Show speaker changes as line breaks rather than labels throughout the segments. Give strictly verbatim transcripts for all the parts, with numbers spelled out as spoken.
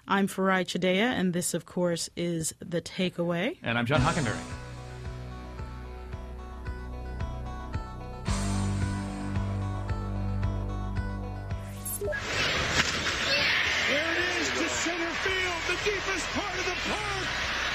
I'm Farai Chideya, and this, of course, is The Takeaway.
And I'm John Hockenberry.
There it is to center field, the deepest part of the park.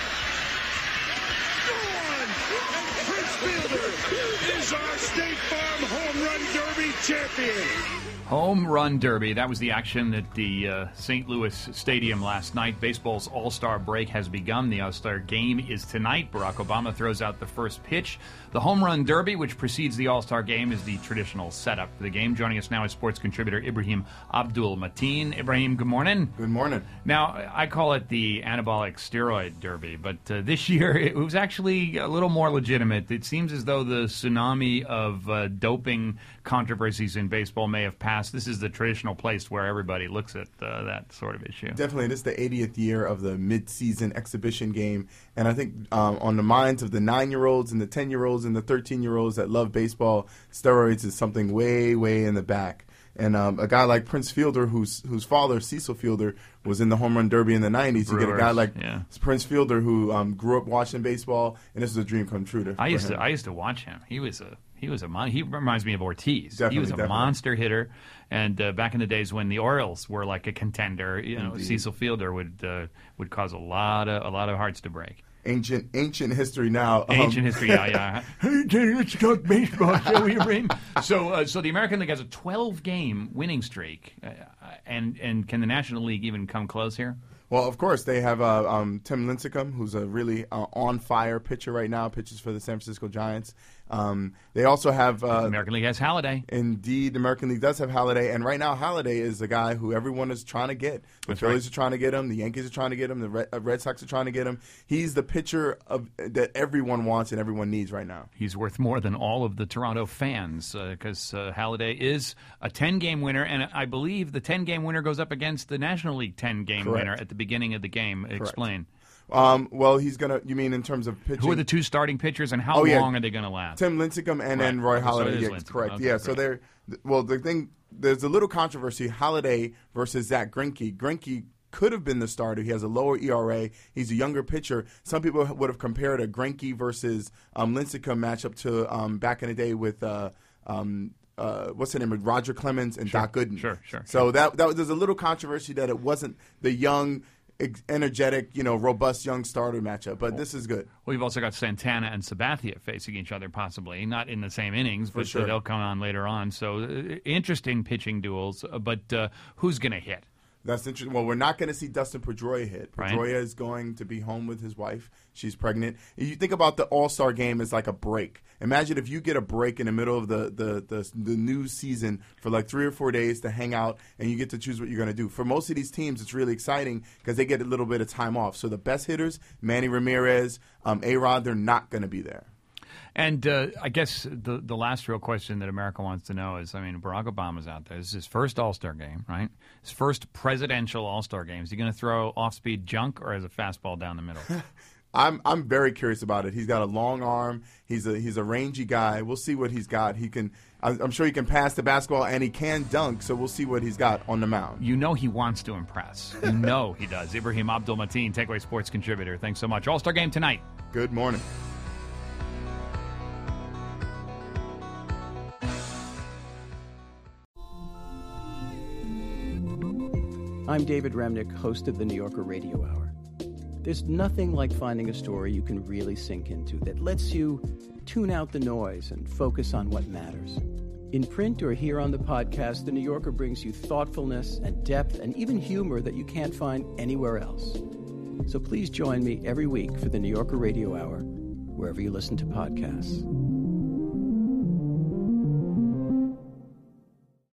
Gone! And Prince Fielder is our State Farm Home Run Derby champion.
Home Run Derby. That was the action at the uh, Saint Louis Stadium last night. Baseball's All-Star break has begun. The All-Star game is tonight. Barack Obama throws out the first pitch. The Home Run Derby, which precedes the All-Star game, is the traditional setup for the game. Joining us now is sports contributor Ibrahim Abdul-Mateen. Ibrahim, good morning.
Good morning.
Now, I call it the anabolic steroid derby, but uh, this year it was actually a little more legitimate. It seems as though the tsunami of uh, doping controversies in baseball may have passed. This is the traditional place where everybody looks at uh, that sort of issue.
Definitely. This is the eightieth year of the mid-season exhibition game. And I think um, on the minds of the nine-year-olds and the ten-year-olds and the thirteen-year-olds that love baseball, steroids is something way, way in the back. And um, a guy like Prince Fielder, whose whose father, Cecil Fielder, was in the Home Run Derby in the nineties. You get a guy like
yeah.
Prince Fielder who um, grew up watching baseball, and this is a dream come true to
I used
him.
to I used to watch him. He was a He was a mon- he reminds me of Ortiz.
Definitely,
he was a
definitely.
monster hitter, and uh, back in the days when the Orioles were like a contender, you know,
Indeed.
Cecil Fielder would uh, would cause a lot of a lot of hearts to break.
Ancient ancient history now.
Ancient
um,
history, yeah, yeah. Hey, Jenny, let's talk baseball, shall we, Ibrahim? So, uh, so the American League has a twelve-game winning streak, uh, and and can the National League even come close here?
Well, of course, they have uh, um, Tim Lincecum, who's a really uh, on-fire pitcher right now, pitches for the San Francisco Giants. Um, they also have... Uh,
the American League has Halladay.
Indeed, the American League does have Halladay, and right now Halladay is the guy who everyone is trying to get. The
That's
Phillies
right.
are trying to get him, the Yankees are trying to get him, the Red, uh, Red Sox are trying to get him. He's the pitcher of, that everyone wants and everyone needs right now.
He's worth more than all of the Toronto fans because uh, uh, Halladay is a ten-game winner, and I believe the ten-game winner goes up against the National League ten-game
Correct.
winner at the beginning of the game. Explain.
Um, well, he's going to, you mean in terms of pitching?
Who are the two starting pitchers, and how
Oh, yeah.
long are they going to last?
Tim Lincecum and
Right.
then Roy
Okay, so it
Halladay.
is
Yeah,
Lincecum.
correct.
Okay,
yeah, so
great.
they're, well, the thing, there's a little controversy, Halladay versus Zach Greinke. Greinke could have been the starter. He has a lower E R A. He's a younger pitcher. Some people would have compared a Greinke versus um, Lincecum matchup to um, back in the day with uh, um, uh, what's the name of Roger Clemens and
Sure,
Doc Gooden.
sure, sure,
So that that was, there's a little controversy that it wasn't the young, ex- energetic, you know, robust young starter matchup. But this is good.
Well, you've also got Santana and Sabathia facing each other, possibly not in the same innings,
For
but
sure.
they'll come on later on. So uh, interesting pitching duels. uh, But uh, who's going to hit?
That's interesting. Well, we're not going to see Dustin Pedroia hit.
Right.
Pedroia is going to be home with his wife. She's pregnant. If you think about the All-Star game as like a break. Imagine if you get a break in the middle of the, the, the, the new season for like three or four days to hang out, and you get to choose what you're going to do. For most of these teams, it's really exciting because they get a little bit of time off. So the best hitters, Manny Ramirez, um, A-Rod, they're not going to be there.
And uh, I guess the the last real question that America wants to know is, I mean, Barack Obama's out there. This is his first All-Star game, right? His first presidential All-Star game. Is he going to throw off-speed junk or has a fastball down the middle?
I'm I'm very curious about it. He's got a long arm. He's a he's a rangy guy. We'll see what he's got. He can. I'm I'm sure he can pass the basketball and he can dunk. So we'll see what he's got on the mound.
You know he wants to impress. You know he does. Ibrahim Abdul-Mateen, Takeaway Sports contributor. Thanks so much. All-Star game tonight.
Good morning.
I'm David Remnick, host of the New Yorker Radio Hour. There's nothing like finding a story you can really sink into that lets you tune out the noise and focus on what matters. In print or here on the podcast, The New Yorker brings you thoughtfulness and depth and even humor that you can't find anywhere else. So please join me every week for the New Yorker Radio Hour, wherever you listen to podcasts.